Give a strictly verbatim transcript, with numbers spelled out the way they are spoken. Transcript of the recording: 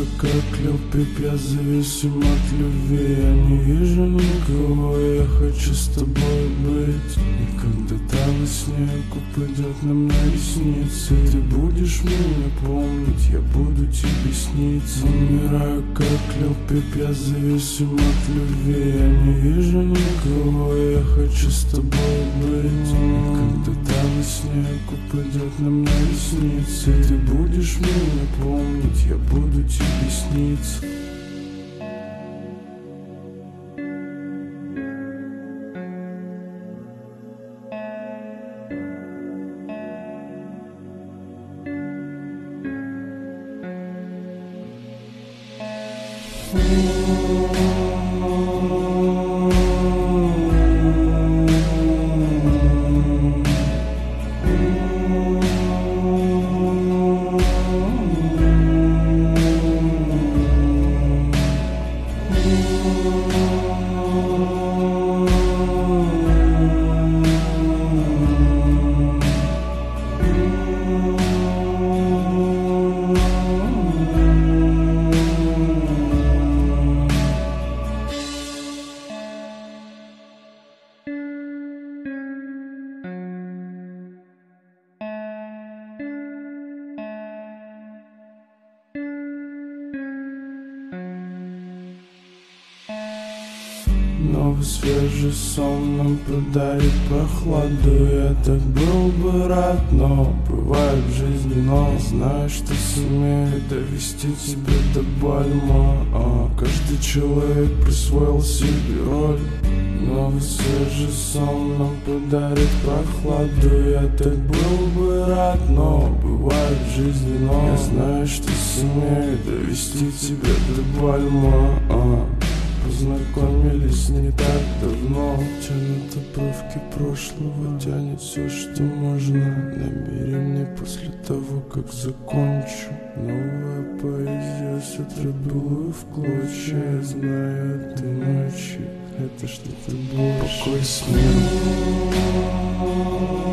как лед, припят зависим от любви. Я не вижу никого, я хочу с тобой быть. И когда там во сне упадет нам на ресницы, ты будешь меня помнить, я буду тебе сниться. Умираю как лед, припят зависим от любви. Я не вижу никого, я хочу с тобой быть. И когда там во сне упадет нам на ресницы, ты будешь меня помнить, я буду тебе сниться. Новый свежий сон нам подарит прохладу. Я так был бы рад, но бывает в жизни но. Знаю, что сумею довести тебя до Бальма, а каждый человек присвоил себе роль. Новый свежий сон нам подарит прохладу. Я так был бы рад, но бывает в жизни но. Я знаю, что сумею довести тебя до Бальма, а познакомились не так давно. Тянут обрывки прошлого, тянет все, что можно. Набери мне после того, как закончу. Новая поэзия сотрет былую в клочья. Я знаю этой ночи это что-то больше. Покой, смерть.